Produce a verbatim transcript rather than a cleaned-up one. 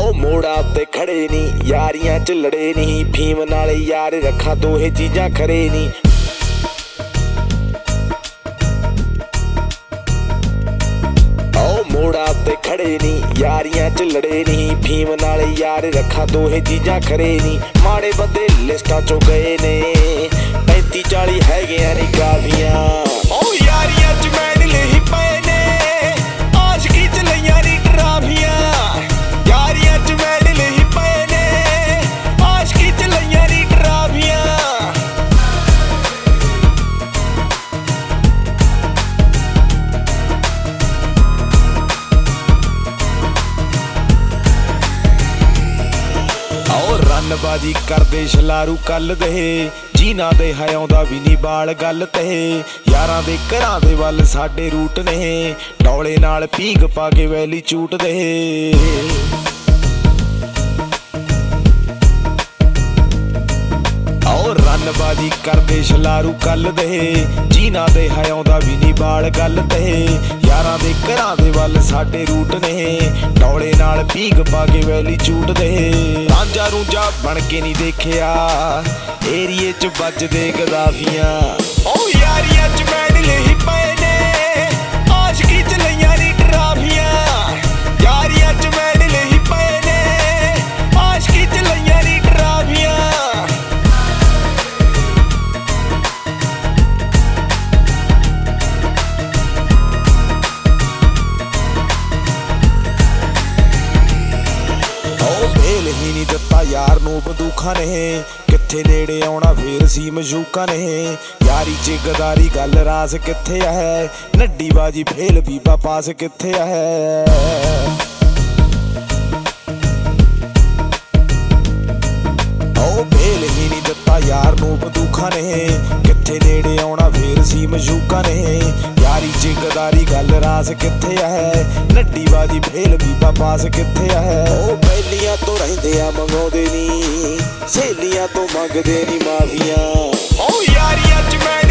ओ मोड़ा उत्ते खड़े नी यारियां च लड़े नी फीम नाल यार रखा दोहे चीजां खरे नी। ओ मोड़ा उत्ते खड़े नी यारियां च लड़े नी फीम नाल यार रखा दोहे चीजां खरे नी। माड़े बंदे लिस्टां चों गए ने पैंती चाली हैगियां नी काफियां। ओ यारियां च मैडल ही पए ने आशकी च लईयां नी ट्राफियां। यारियां च मैडल ही पए ने आशकी च लईयां नी ट्राफियां। रनबाजी करदे छलारू कल दे जीना दे हयाउंदा भी नी बाल गल ते। यारां दे घरां दे वल साडे रूट ने डौले नाल पींग पा के वैली चूट दे। रनबाजी करदे छलारू कल दे जीना दे हयाउंदा भी नी बाल गल ते। यारां दे घरां दे वल साडे रूट ने डौले नाल पींग पा के वैली चूट दे। रांझा रूंझा बन के नी देखिया एरिए च बजदे गदाफियां। ओ यारियां च मैडल ही पए ने आशकी च लईयां नी ट्राफियां। यारियां च मैडल ही पए ने आशकी च लईयां नी ट्राफियां। ही नी दिता यार नू बंदूखां ने कित्थे नेड़े आउणा फेर सी मशूकां ने। यारी च गदारी गल रास कित्थे है नड्डी बाजी फेल बीबा पास कित्थे है। ओ फेल ही नी दिता यार नू बंदूखां ने कित्थे नेड़े आउणा फेर सी मशूकां ने। यारी च गदारी गल रास कित्थे है नड्डी बाजी फेल बीबा पास कित्थे है। ओ बैलियां तो रहिंदे आ मंगाउंदे नी सहेलियां तो मंगदे नी माफियां। ओ यारियां च मैं